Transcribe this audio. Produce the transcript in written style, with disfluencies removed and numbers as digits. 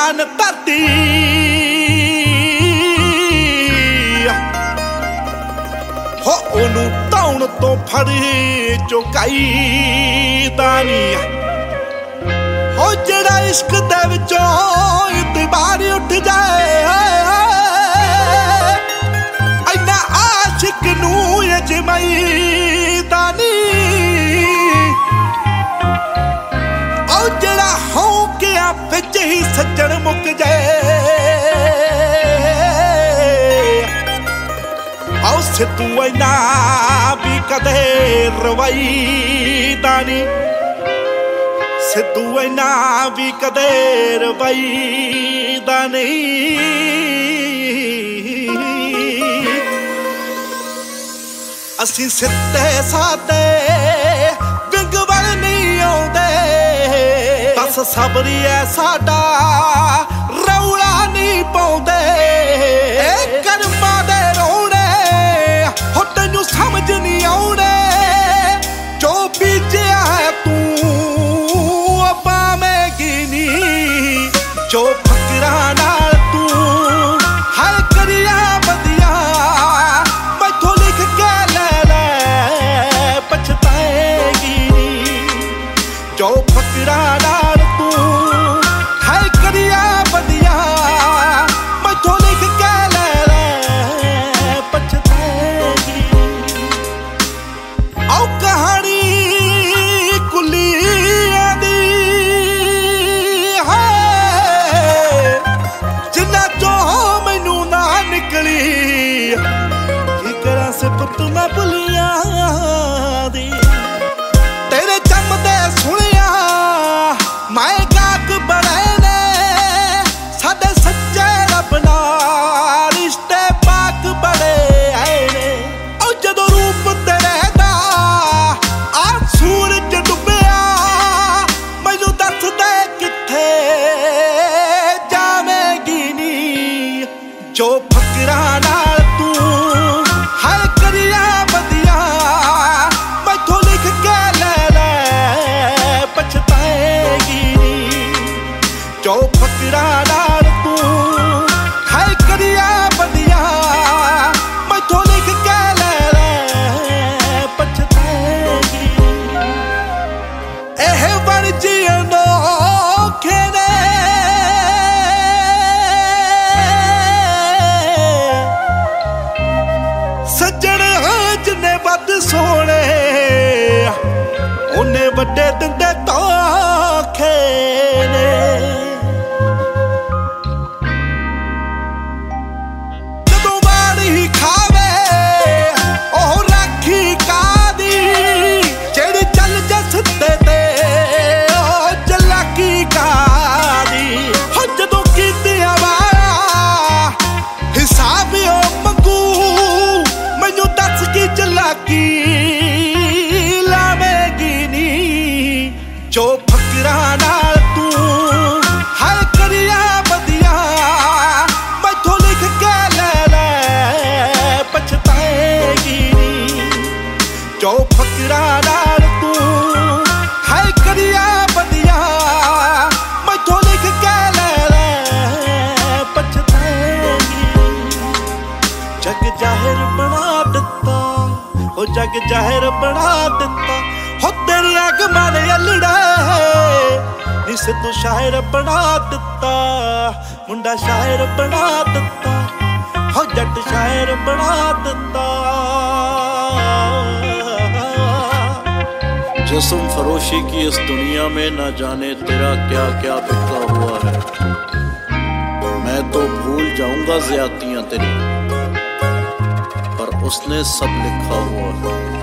ਜਾਨ ਧਰਤੀ ਹੋ ਉਹਨੂੰ ਧੌਣ ਤੋਂ ਫੜੀ ਚੁਕਾਈ ਦਾ ਨੀ ਹੋ ਜਿਹੜਾ ਇਸ਼ਕ ਦੇ ਵਿੱਚੋਂ ਇਤਬਾਰ ਉੱਠ ਜਾਏ ਇੰਨਾ ਆਸ਼ਿਕ ਨੂੰ ਅਜਮਾਈ ਦਾ ਨੀ ਉਹ ਜਿਹੜਾ ਹੌਂਕਿਆ ਵਿੱਚ ਹੀ ਸੱਜਣ ਮੁੱਕ ਜਾਏ ਆਉ ਸਿੱਧੂ ਇੰਨਾ ਵੀ ਕਦੇ ਰਵਾਈ ਦਾ ਨੀ ਸਿੱਧੂ ਇੰਨਾ ਵੀ ਕਦੇ ਰਵਾਈ ਦਾ ਨਹੀਂ ਅਸੀਂ ਸਿੱਧੇ ਸਾਦੇ ਵਿੰਗ ਵੱਲ ਨਹੀਂ ਆਉਂਦੇ ਬਸ ਸਬਰੀ ਐ ਸਾਡਾ ਰੌਲਾ ਨਹੀਂ ਪਾਉਂਦੇ ਇਹ ਕਰਮਾਂ ਦੇ ਰੋਣੇ ਹੋ ਤੈਨੂੰ ਸਮਝ ਨਹੀਂ ਆਉਣੇ ਜੋ ਬੀਜਿਆ ਹੈ ਤੂੰ ਪਾਵੇਂਗੀ ਨੀ ਜੋ ਫਕਰਾਂ ਨਾਲ ਤੂੰ ਹਰ ਕਰਿਆ ਵਧੀਆ ਮੈਥੋਂ ਲਿਖ ਕੇ ਲੈ ਪਛਤਾਏਗੀ ਨੀ ਜੋ ਫਕਰਾਂ ਨਾਲ ਤੂੰ ਹਰ ਕਰਿਆ ਵਧੀਆ ਮੈਥੋਂ ਲਿਖ ਕੇ ਲੈ ਪਛਤਾਏਗੀ ਆਓ ਕਹਾਣੀ ਕੁੱਲੀਆਂ ਦੀ ਜਿੰਨਾ ਚੋਂ ਮੈਨੂੰ ਨਾ ਨਿਕਲੀ ਕੀ ਕਰਾਂ ਸਿਫਤ ਮੈਂ ਭੁੱਲੀਆਂ ਦੀ ਤੇਰੇ ਜੰਮਦੇ ਸੁਣਿਆ ਮੈਂ ਗਾਕ ਬੜੇ ਨੇ ਸਾਡੇ ਸੱਚੇ ਰੱਬ ਨਾਲ ਰਿਸ਼ਤੇ ਪਾਕ ਬੜੇ ਆਏ ਨੇ ਉਹ ਜਦੋਂ ਰੂਪ ਤੇਰੇ ਦਾ ਆ ਸੂਰਜ ਡੁੱਬਿਆ ਮੈਨੂੰ ਦੱਸ ਦੇ ਕਿੱਥੇ ਜਾਵੇਂਗੀ ਨੀ ਜੋ ਫਕਰਾਂ ਨਾਲ ਤੂੰ ਹਰ ਕਰਿਆ ਵਧੀਆ ਮੈਥੋਂ ਲਿਖ ਕੇ ਲੈ ਪਛਤਾਏਗੀ ਨੀ ਜੋ ਫਕਰਾਂ ਨਾਲ ਤੂੰ ਹਰ ਕਰਿਆ ਵਧੀਆ ਮੈਥੋਂ ਲਿਖ ਕੇ ਲੈ ਪਛਤਾਏਗੀ ਇਹ ਬਣ ਜੀਣ ਔਖੇ ਨੇ ਸੱਜਣ ਜਿੰਨੇ ਵੱਧ ਸੋਹਣੇ ਉਹਨੇ ਵੱਡੇ ਦਿੰਦੇ ਧੋਖੇ ਨੇ ਜਦੋਂ ਵਾਰੀ ਖਾਵੇ ਉਹ ਰਾਖੀ ਕਾਦੀ ਜਿਹੜੀ ਚੱਲ ਜਾ ਸਿੱਧੇ ਤੇ ਉਹ ਚਲਾਕੀ ਕਾਦੀ ਹੋ ਜਦੋਂ ਕੀਤਿਆਂ ਵਾਲਾ ਹਿਸਾਬ ਉਹ ਮੰਗੂ ਮੈਨੂੰ ਦੱਸ ਕੀ ਚਲਾਕੀ ਲਾਵੇਂਗੀ ਨੀ ਜੋ ਫਕਰਾਂ ਨਾਲ ਤੂੰ ਹਰ ਕਰਿਆ ਵਧੀਆ ਮੈਥੋਂ ਲਿਖ ਕੇ ਲੈ ਪਛਤਾਏਗੀ ਨੀ ਜੋ ਫਕਰਾਂ ਨਾਲ ਤੂੰ ਹਰ ਕਰਿਆ ਵਧੀਆ ਮੈਥੋਂ ਲਿਖ ਕੇ ਲੈ ਪਛਤਾਏਗੀ ਜਗ ਜਾਹਿਰ ਬਣਾ ਦਿੱਤਾ ਉਹ ਜਗ ਜਾਹਿਰ ਬਣਾ ਦਿੱਤਾ ਹੋ ਤੇਰੀ ਅਗਮਾਂ ਨੇ ਅਲੜਾ ਨੀ ਸਿੱਧੂ ਸ਼ਾਇਰ ਬਣਾ ਦਿੱਤਾ ਮੁੰਡਾ ਸ਼ਾਇਰ ਬਣਾ ਦਿੱਤਾ ਹੋ ਜੱਟ ਸ਼ਾਇਰ ਬਣਾ ਦਿੱਤਾ जिस्म फरोशी की इस दुनिया में न जाने तेरा क्या क्या बिखरा हुआ है मैं तो भूल जाऊंगा ज़्यादतियां तेरी पर उसने सब लिखा हुआ है।